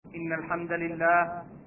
إن الحمد لله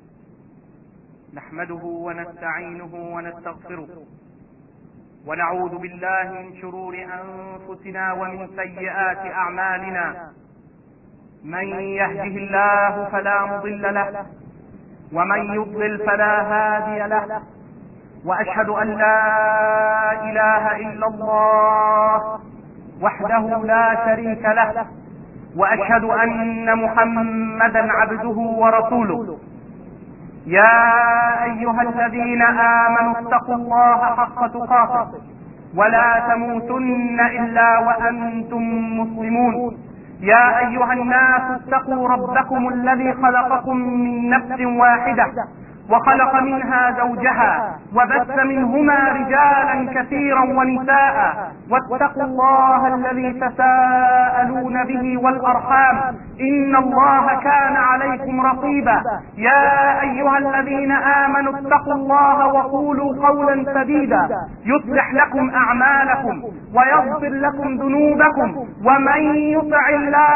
نحمده ونستعينه ونستغفره ونعوذ بالله من شرور أنفسنا ومن سيئات أعمالنا. من يهده الله فلا مضل له ومن يضلل فلا هادي له، وأشهد أن لا إله إلا الله وحده لا شريك له، وأشهد أن محمدا عبده ورسوله. يا أيها الذين آمنوا اتقوا الله حق تقاته ولا تموتن إلا وأنتم مسلمون. يا أيها الناس اتقوا ربكم الذي خلقكم من نفس واحدة وخلق منها زوجها وبث منهما رجالا كثيرا ونساء، واتقوا الله الذي تساءلون به والأرحام إن الله كان عليكم رقيبا. يا أيها الذين آمنوا اتقوا الله وقولوا قولا سديدا يصلح لكم أعمالكم ويغفر لكم ذنوبكم، ومن يطع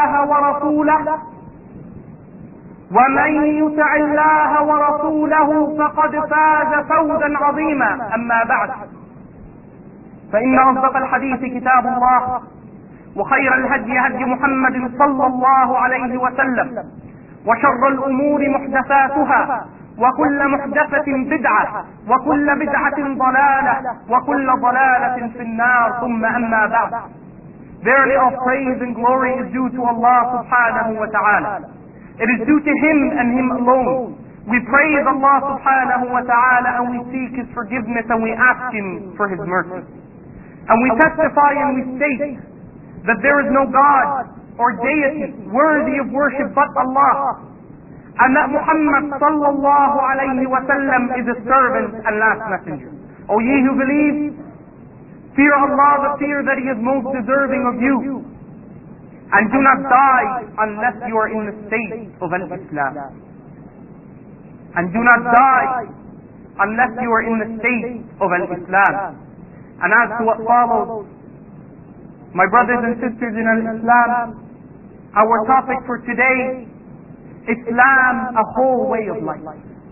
الله ورسوله فقد فاز فوزا عظيما. أما بعد، فإن أصدق الحديث كتاب الله، وخير الهدي هدي محمد صلى الله عليه وسلم، وشر الأمور محدثاتها، وكل محدثة بدعة، وكل بدعة ضلالة، وكل ضلالة في النار. ثم أما بعد. Verily all praise and glory is due to Allah subhanahu wa ta'ala. It is due to Him and Him alone. We praise Allah subhanahu wa ta'ala and we seek His forgiveness and we ask Him for His mercy. And we testify and we state that there is no God or deity worthy of worship but Allah, and that Muhammad sallallahu alayhi wa sallam is His servant and last messenger. O ye who believe, fear Allah the fear that He is most deserving of you, and do not die unless you are in the state of al-Islam. And do not die unless you are in the state of al-Islam. And as to what follows, my brothers and sisters in al-Islam, our topic for today, Islam, a whole way of life.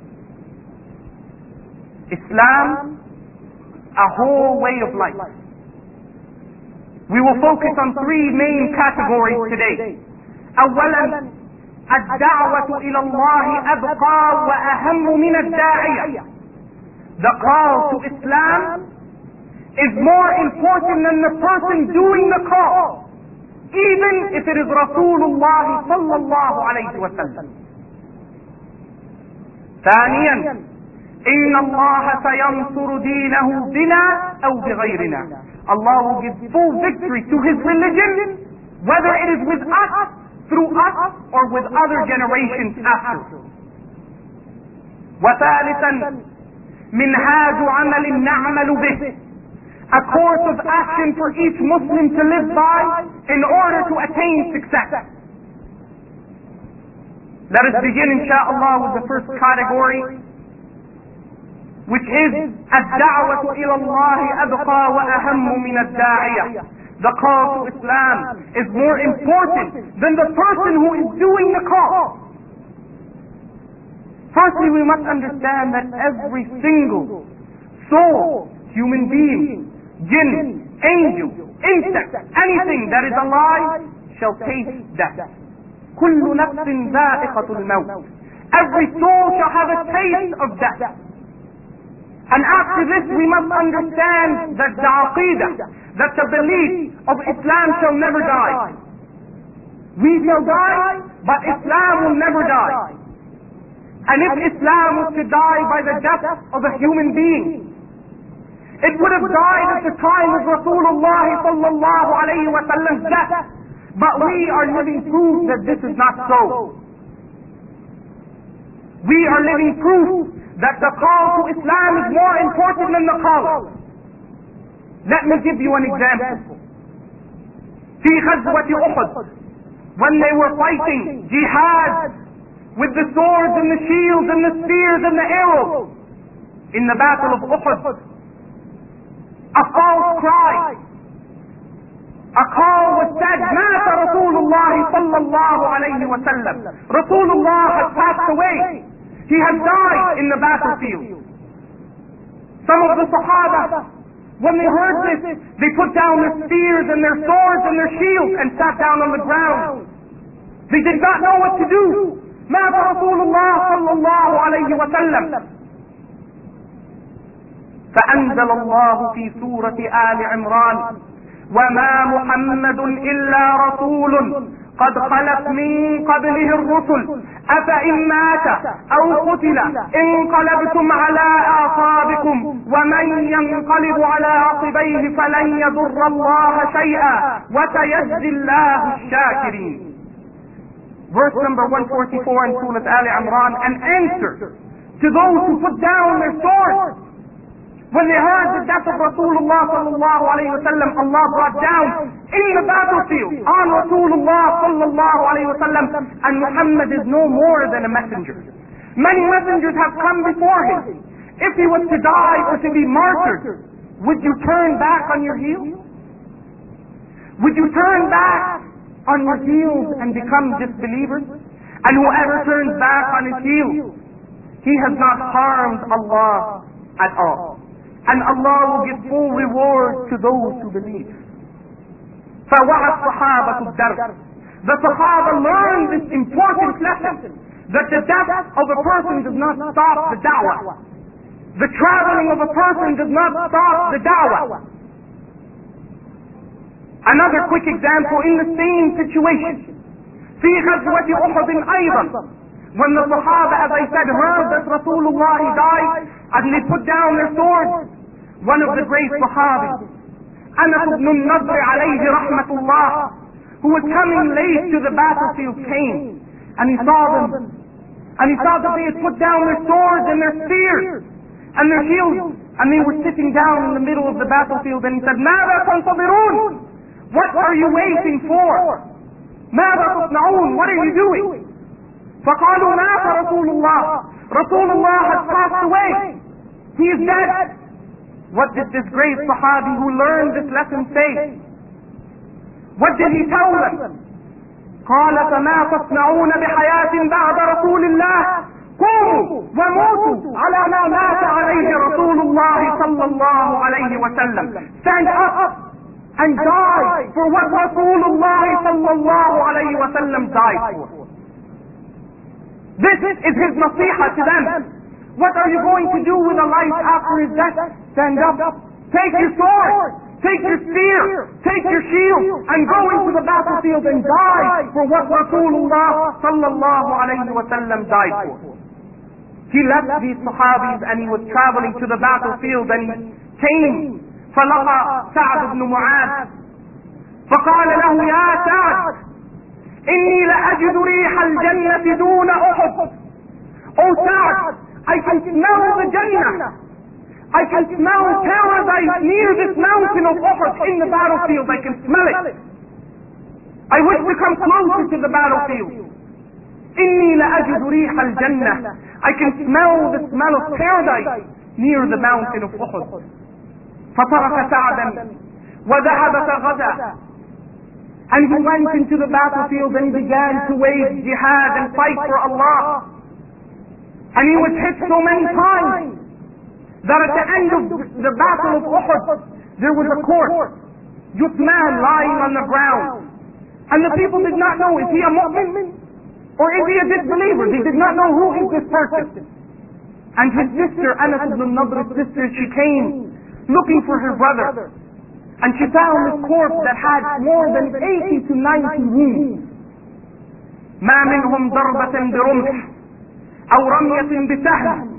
Islam, a whole way of life. We will focus on three main categories today. أولا، الدعوة إلى الله أبقى وأهم من الداعية. The call to Islam is more important than the person doing the call, even if it is Rasulullah sallallahu alayhi wa sallam. ثانيا، إن الله سينصر دينه بنا أو بغيرنا. Allah will give full victory to His religion, whether it is with us, through us, or with other generations after. وثالثا، منهاج عمل نعمل به. A course of action for each Muslim to live by in order to attain success. Let us begin, inshaAllah, with the first category, which is الدعوة إلى الله أبقى وأهم من الداعية. The call to Islam is more important than the person who is doing the call. Firstly, we must understand that every single soul, human being, jinn, angel, insect, anything that is alive shall taste death. كل نفس ذائقة الموت. Every soul shall have a taste of death. And after this we must understand that the aqidah, that the belief of Islam shall never die. We shall die, but Islam will never die. And if Islam was to die by the death of a human being, it would have died at the time of Rasulullah sallallahu alayhi wa sallam's death. But we are living proof that this is not so. We are living proof that the call to Islam is more important than the call. Let me give you an example. في غزوة أحد, when they were fighting jihad with the swords and the shields and the spears and the arrows, in the battle of Uhud, a false cry, a call was said, مات رسول الله صلى الله عليه وسلم. Rasulullah has passed passed away. He had died in the battlefield. Some of the Sahaba, when they heard this, they put down their spears and their swords and their shields and sat down on the ground. They did not know what to do. ماذا رسول الله صلى الله عليه وسلم؟ فأنزل الله في سورة آل عمران: وما محمد إلا رسول قد خلت من قبله الرسل أفإن مات أو قتل انقلبتم على أعقابكم ومن ينقلب على عقبيه فلن يضر الله شيئا وسيجزي الله الشاكرين. Verse number 144 in Surah Al Imran, an answer to those who put down their swords. When they heard the death of Rasulullah sallallahu alayhi wa sallam, Allah brought down in the battlefield on Rasulullah sallallahu alayhi wa sallam, and Muhammad is no more than a messenger. Many messengers have come before him. If he was to die or to be martyred, would you turn back on your heels? Would you turn back on your heels and become disbelievers? And whoever turns back on his heels, he has not harmed Allah at all. And Allah will give full reward to those who believe. فَوَعَى الصَّحَابَةُ الدَّرْسِ. The Sahaba learned this important lesson, that the death of a person does not stop the da'wah. The traveling of a person does not stop the da'wah. Another quick example in the same situation. في غزوة أحد أيضا, when the Sahaba, as I said, heard that Rasulullah died and they put down their swords, one of the great Sahabis, Anas ibn al-Nadr alayhi rahmatullah, who was coming late to the battlefield, came and he saw them, and he saw that they had put down their swords and their spears and their shields, and they were sitting down in the middle of the battlefield, and he said, ماذا تنتظرون? What are you waiting for? ماذا تصنعون? What are you doing? فقالوا مات رسول الله. Rasulullah has passed away. He is dead. What did this great Sahabi who learned this lesson say? What did he tell them? قال فما تصنعون بحياة بعد رسول الله قوموا وموتوا على ما مات عليه رسول الله صلى الله عليه وسلم. Stand up and die for what Rasulullah sallallahu alayhi wa sallam died for. This is his nasiha to them. What are you going to do with a life after his death? Stand up, take your sword, take your spear, take your shield, and go into the battlefield and die for what Rasulullah sallallahu alayhi wa sallam died for. He left these Sahabis and he was traveling to the battlefield, and he came فلقى سعد بن معاذ فقال له يا سعد إني لأجد ريح الجنة دون أحد. Oh Sa'd, I can smell the Jannah. I can smell paradise near this mountain of Uhud in the battlefield. I can smell it. I wish to come closer to the battlefield. إني لأجد ريح الجنة. I can smell the smell of paradise near the mountain of Uhud. فَتَرَكَ سَعْدًا وَذَهَبَ فَغَزَى. And he went into the battlefield and began to wage jihad and fight for Allah. And he was hit so many times that at the end of the battle of Uhud, there was a corpse, Uthman, lying on the ground. And the people did not know, is he a mu'min or is he a disbeliever? They did not know who is this person. And his sister, Anas ibn al-Nadr's sister, she came looking for her brother, and she found this corpse that had more than 80 to 90 wounds. ما منهم ضربة برمح أو رمية بسهم.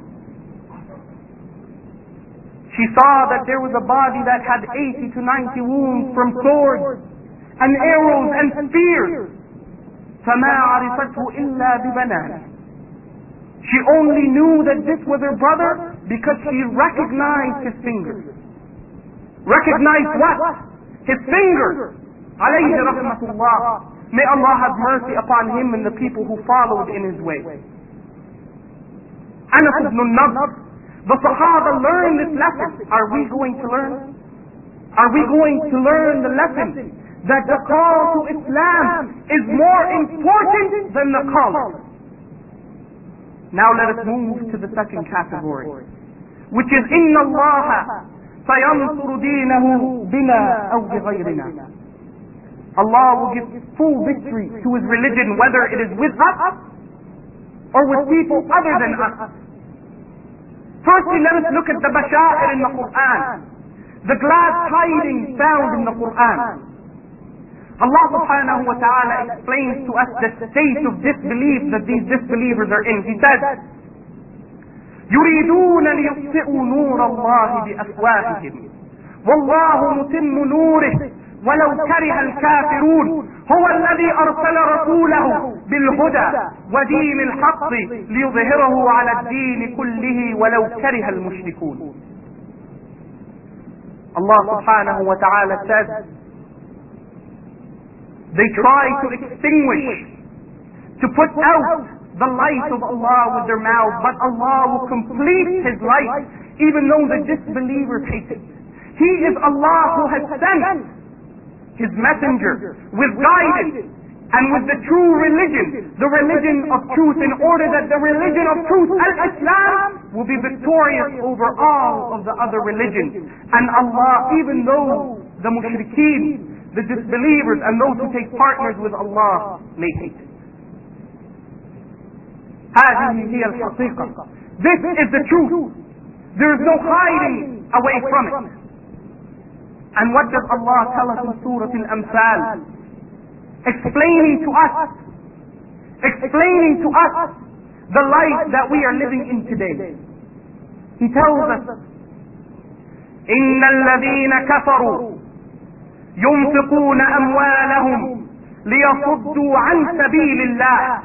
She saw that there was a body that had 80 to 90 wounds from swords and arrows and spears. فما عرفته إلا ببنانه. She only knew that this was her brother because she recognized his fingers. Recognized what? His fingers. Alayhi rahmatullah. May Allah have mercy upon him and the people who followed in his way. Anas ibn al-Nadr, the Sahaba learned this lesson. Are we going to learn? Are we going to learn the lesson that the call to Islam is more important than the call? Now let us move to the second category, which is إِنَّ اللَّهَ سَيَنْصُرُ دِينَهُ بِنَا أَوْ بِغَيْرِنَا. Allah will give full victory to His religion, whether it is with us or with people other than us. Firstly, let us look at the bashair in the Quran, the glad tidings found in the Quran. Allah subhanahu wa ta'ala explains to us the state of disbelief that these disbelievers are in. He said, يُرِيدُونَ لِيُطْفِئُوا نُورَ اللَّهِ بِأَفْوَاهِهِمْ وَاللَّهُ مُتِمُّ نُورِهِ وَلَوْ كَرِهَ الْكَافِرُونَ هُوَ الَّذِي أَرْسَلَ رَسُولَهُ بِالْهُدَى وَدِينِ الْحَقِّ لِيُظْهِرَهُ عَلَى الدِّينِ كُلِّهِ وَلَوْ كَرِهَ الْمُشْرِكُونَ. Allah subhanahu wa ta'ala says, they try to extinguish, to put out the light of Allah with their mouths, but Allah will complete His light even though the disbelievers hate it. He is Allah who has sent His messenger with guidance and with the true religion, the religion of truth, in order that the religion of truth, Al-Islam, will be victorious over all of the other religions. And Allah, even though the mushrikeen, the disbelievers and those who take partners with Allah may hate it. هذه هي الحقيقة. This is the truth. There is no hiding away from it. And what does Allah tell us in Surah Al-Amthal? Explaining to us the life that we are living in today. He tells us, إِنَّ الَّذِينَ كَفَرُوا ينفقون أموالهم ليصدوا عن سبيل الله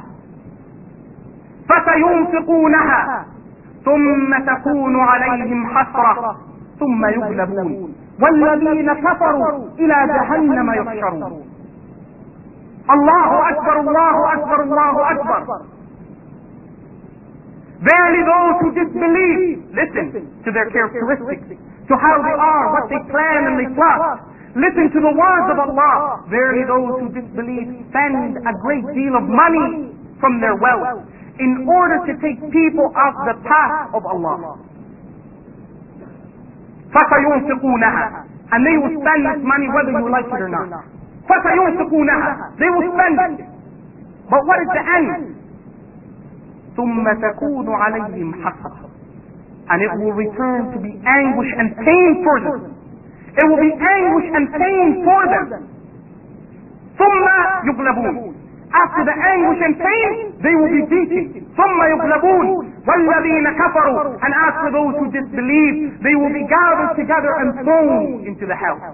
فسينفقونها ثم تكون عليهم حسرة ثم يغلبون والذين كفروا إلى جهنم يحشرون. الله أكبر الله أكبر الله أكبر. Verily those who disbelieve, listen to their characteristics, to how they are, what they plan and they plot. Listen to the words of Allah. Verily those who disbelieve spend a great deal of money from their wealth in order to take people off the path of Allah. فَسَيُنْفِقُونَهَا. And they will spend this money whether you like it or not. فَسَيُنْفِقُونَهَا. They will spend it. But what is the end? ثُمَّ تَكُونُ عَلَيْهِمْ حَسْرَةٌ. And it will return to be anguish and pain for them. It will be anguish and pain for them. ثُمَّ يُغْلَبُونَ. After the anguish and pain, they will be beaten. ثُمَّ يُغْلَبُونَ. وَالَّذِينَ كَفَرُوا. And as for those who disbelieve, they will be gathered together and thrown into the hell.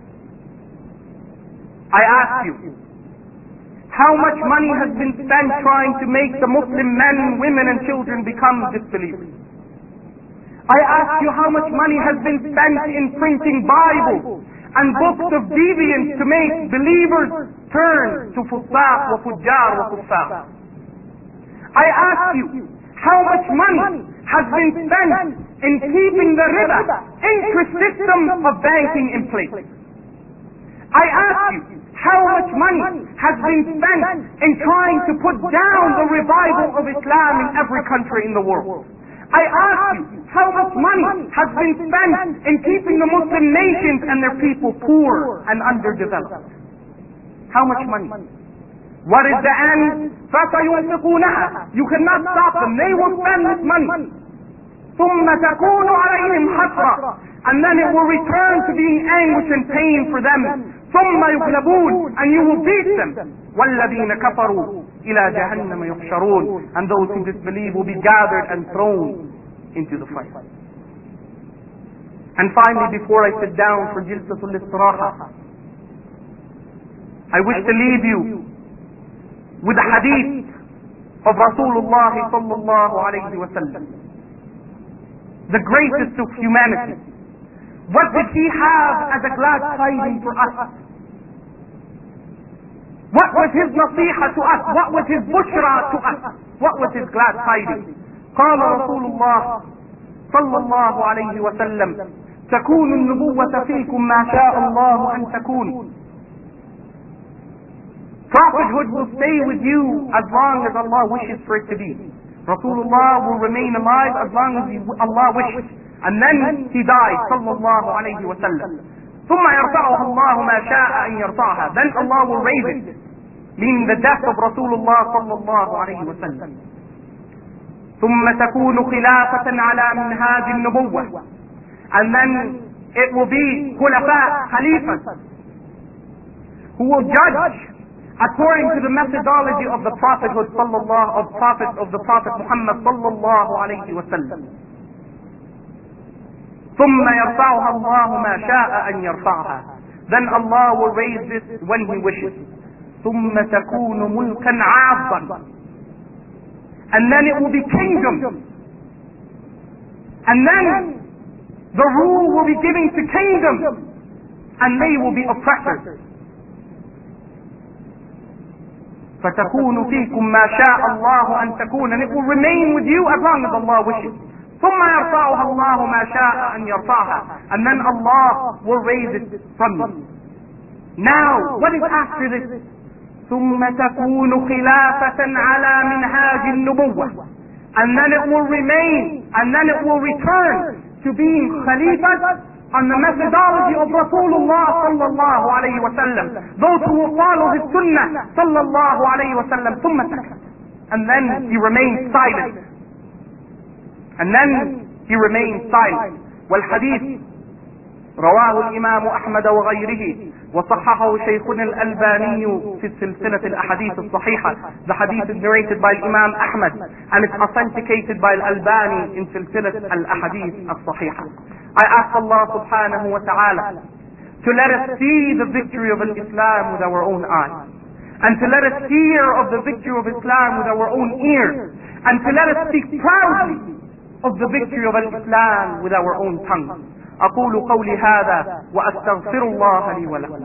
I ask you, how much money has been spent trying to make the Muslim men, women and children become disbelievers? I ask you, how much money has been spent in printing Bibles and books of deviance to make believers turn to fusaq wa fujjar wa kuffar? I ask you, how much money has been spent in keeping the riba, interest system of banking in place? I ask you, how much money has been spent in trying to put down the revival of Islam in every country in the world? I ask you, how much money has been spent in keeping the Muslim nations and their people poor and underdeveloped? How much money? What is the end? فَسَيُنْفِقُونَهَا. You cannot stop them. They will spend this money. ثُمَّ تَكُونُ عَلَيْهِمْ حَسْرَةٌ. And then it will return to being anguish and pain for them. ثُمَّ يُغْلَبُونَ. And you will beat them. وَالَّذِينَ كَفَرُوا إِلَى جَهَنَّمَ يُحْشَرُونَ. And those who disbelieve will be gathered and thrown into the fire. And finally, before I sit down for Jilsatul Istiraha, I wish to leave you with a hadith of Rasulullah sallallahu alayhi wa sallam, the greatest of humanity. What did he have as a glad tidings for us? What was his nasiha to us? What was his bushra to us? What was his glad tidings? قال رسول الله صلى الله عليه وسلم تكون النبوة فيكم ما شاء الله أن تكون. Prophethood will stay with you as long as Allah wishes for it to be. Rasulullah will remain alive as long as Allah wishes. And then he died, sallallahu alayhi wa sallam. ثم يرفعها الله ما شاء أن يرفعها. Then Allah will raise it, meaning the death of Rasulullah sallallahu alayhi wa sallam. ثم تكون خلافة على منهاج النبوة. And then it will be khulafa, khalifas, who will judge according to the methodology of the prophethood of the Prophet Muhammad sallallahu alayhi wa sallam. ثم يرفعها الله ما شاء أن يرفعها. Then Allah will raise this when He wishes. ثم تكون ملكا عاضا. And then it will be kingdom. And then the rule will be given to kingdom. And they will be oppressors. فَتَكُونُ فِيكُمْ مَا شَاءَ اللَّهُ أَن تَكُونَ. And it will remain with you as long as Allah wishes. ثُمَّ يَرْفَعُهَا اللَّهُ مَا شَاءَ أَن يَرْفَعْهَا. And then Allah will raise it from you. Now, what is after this? ثُمَّ تَكُونُ خِلَافَةً عَلَى مِنْهَاجِ النُّبُوَّةِ. And then it will remain, and then it will return to being Khalifah on the methodology of Rasulullah sallallahu alayhi wa sallam. Those who will follow his sunnah sallallahu alayhi wa sallam. ثُمَّ سَكَتَ. And then he remains silent. And then he remains silent. والحديث رواه الإمام أحمد وغيره وصححه شيخنا الألباني في السلسلة الأحاديث الصحيحة. The hadith is narrated by Imam Ahmad and it's authenticated by Al-Albani in سلسلة الأحاديث الصحيحة. I ask Allah subhanahu wa ta'ala to let us see the victory of Islam with our own eyes, and to let us hear of the victory of Islam with our own ears, and to let us speak proudly of the victory of Islam with our own tongue. أقول قولي هذا وأستغفر الله لي ولكم.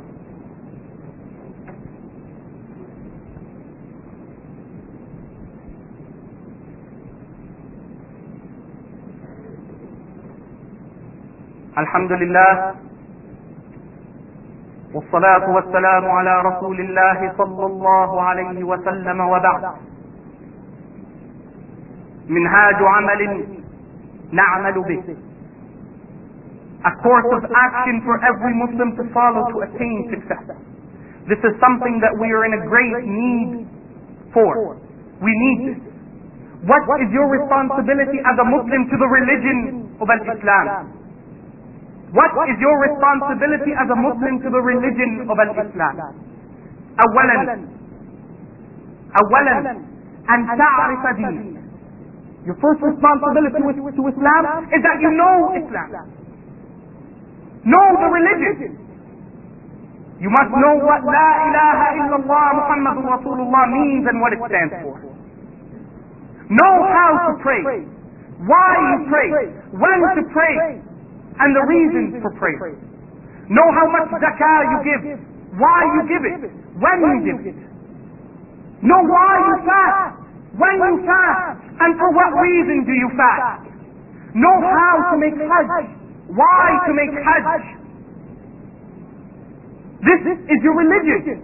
الحمد لله والصلاة والسلام على رسول الله صلى الله عليه وسلم وبعد. منهاج عمل نعمل به. A course of action for every Muslim to follow to attain success. This is something that we are in a great need for. We need this. What is your responsibility as a Muslim to the religion of Islam? What is your responsibility as a Muslim to the religion of Islam? أولا أن تعرف دينك. Your first responsibility to Islam is that you know Islam. Know the religion. You must know what La ilaha illallah Muhammadun Rasulullah means and what it stands for. Know how to pray, why you pray, when to pray, and the reasons for prayer. Know how much zakah you give, why you give it, when you give it. Know why you fast, when you fast, and for what reason do you fast. Know how to make hajj, why to make hajj. This is your religion.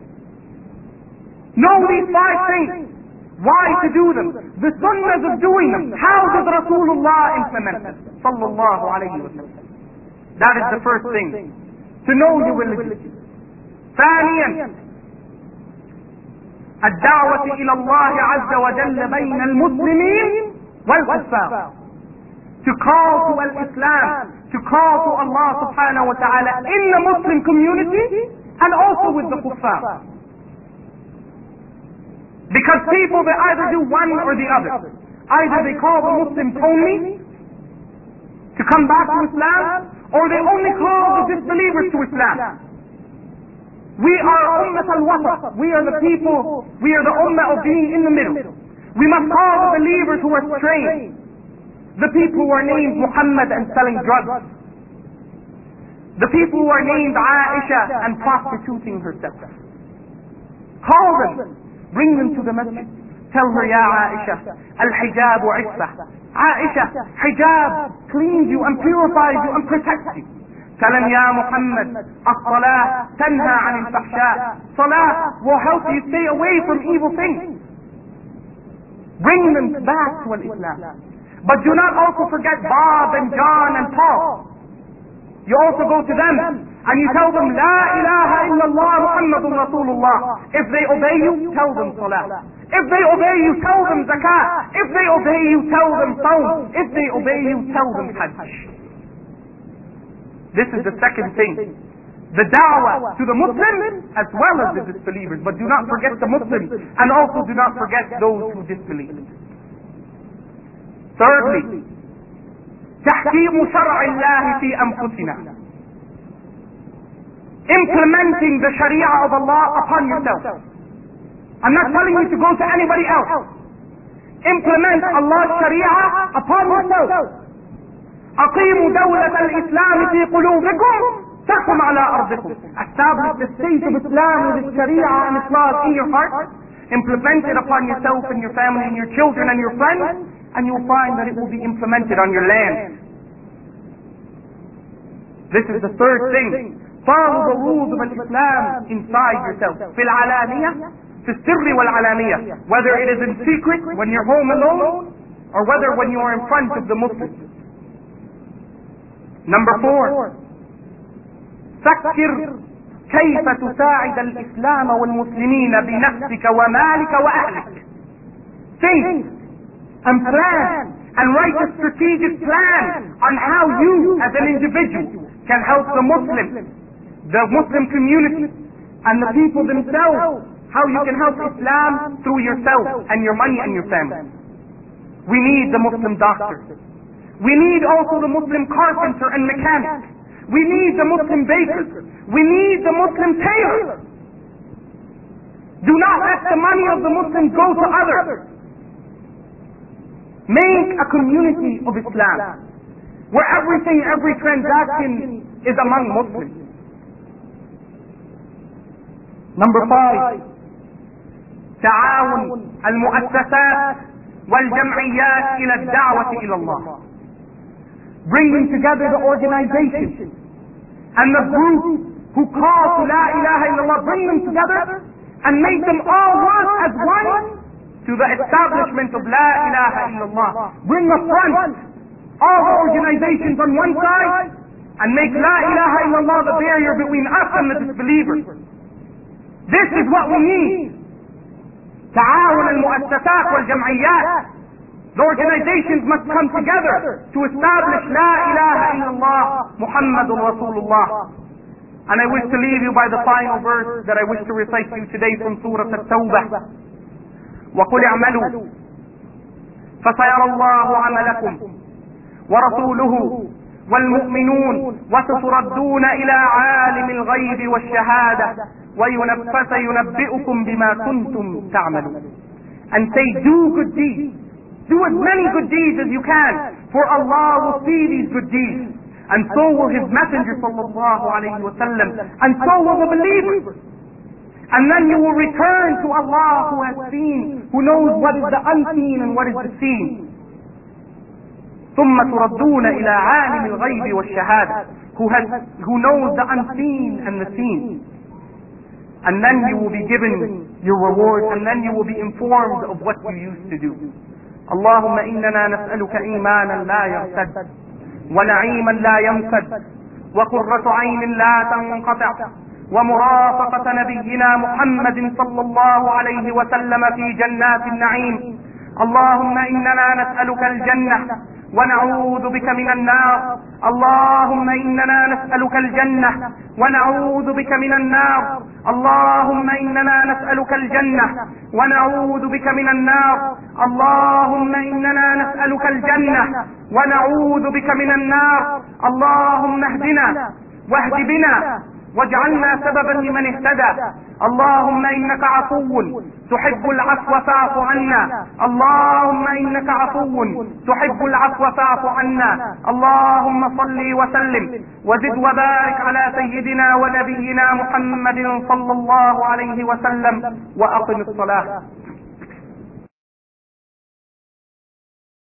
Know these 5 things, why to do them, the sunnahs of doing them. How does Rasulullah implement them? Sallallahu alayhi wa sallam. That is the first thing, to know your religion. ثانيا الدعوة إلى الله عز وجل بين المسلمين والكفار. To call to al-Islam, to call to Allah subhanahu wa ta'ala in the Muslim community and also with the kuffar. Because people, they either do one or the other. Either they call the Muslims only to come back to Islam, or they only call the disbelievers to Islam. We are Ummah al-Wasat. We are the people, we are the Ummah of being in the middle. We must call the believers who are straying, the people who are named Muhammad and selling drugs, the people who are named Aisha and prostituting herself. Call them, bring them to the masjid. Tell her, Ya Aisha, al-hijab iffah. Aisha, hijab cleans you and purifies you and protects you. Tell him, Ya Muhammad, as-salah tanha an al-fahsha. Salah will help you stay away from evil things. Bring them back to Islam. But do not also forget Bob and John and Paul. You also go to them and you tell them, La ilaha illallah Muhammadun Rasulullah. If they obey you, tell them salah. If they obey you, tell them zakah. If they obey you, tell them sawm. If they obey you, tell them hajj. This is the second thing. The da'wah to the Muslims as well as the disbelievers. But do not forget the Muslims and also do not forget those who disbelieve. Thirdly, تحكيم شرع الله في أنفسنا. Implementing the Sharia of Allah upon yourself. I'm not telling you to go to anybody else. Implement Allah's Sharia upon yourself. أقيموا دولة الإسلام في قلوبكم تقم على أرضكم. Establish the state of Islam with its Sharia and its laws in your heart. Implement it upon yourself and your family and your children and your friends, and you'll find that it will be implemented on your land. This is the third thing. Follow the rules of Islam inside yourself. في العلانية, في السر والعلانية. Whether it is in secret when you're home alone, or whether when you are in front of the Muslims. Number 4. فكر كيف تساعد الإسلام والمسلمين بنفسك ومالك وأهلك. Think and plan and write a strategic plan on how you as an individual can help the Muslim community and the people themselves, how you can help Islam through yourself and your money and your family. We need the Muslim doctor. We need also the Muslim carpenter and mechanic. We need the Muslim baker. We need the Muslim tailor. Do not let the money of the Muslims go to others. Make a community of Islam where every transaction is among Muslims. Number 5. تعاون المؤسسات والجمعيات إلى الدعوة إلى الله. Bringing together the organizations and the groups who call to La ilaha illallah, bring them together and make them all work as one to the establishment of La ilaha illallah. Bring the front, all the organizations on one side, and make La ilaha illallah the barrier between us and the disbelievers. This is what we need. تعاون المؤسسات والجمعيات. The organizations must come together to establish La ilaha illallah Muhammadun Rasulullah. And I wish to leave you by the final verse that I wish to recite to you today from Surah At-Tawbah. وَقُلْ اعْمَلُوا فَسَيَرَى اللَّهُ عَمَلَكُمْ وَرَسُولُهُ وَالْمُؤْمِنُونَ وَسَتُرَدُّونَ إِلَى عَالِمِ الْغَيْبِ وَالشَّهَادَةِ وَيُنَبِّئُكُم بِمَا كُنتُمْ تَعْمَلُونَ. And say, do good deeds. Do as many good deeds as you can, for Allah will see these good deeds. And so will His Messenger sallallahu alayhi wa sallam, and so will the believers. And then you will return to Allah who has seen, who knows what is the unseen and what is the seen. ثُمَّ تُرَدُّونَ إِلَى عَالِمِ الْغَيْبِ وَالشَّهَادَةِ, who knows the unseen and the seen. And then you will be given your reward, and then you will be informed of what you used to do. اللهم إننا نسألك إيمانا لا يرتد ونعيما لا ينفد وقرة عين لا تنقطع ومرافقة نبينا محمد صلى الله عليه وسلم في جنات النعيم. اللهم إننا نسألك الجنة ونعوذ بك من النار. اللهم إننا نسألك الجنة ونعوذ بك من النار. اللهم إننا نسألك الجنة ونعوذ بك من النار. اللهم إننا نسألك الجنة ونعوذ بك من النار. اللهم اهدنا واهد بنا واجعلنا سببا لمن اهتدى. اللهم إنك عفو تحب العفو فاعف عنا. اللهم إنك عفو تحب العفو فاعف عنا. اللهم صل وسلم وزد وبارك على سيدنا ونبينا محمد صلى الله عليه وسلم وأقم الصلاة.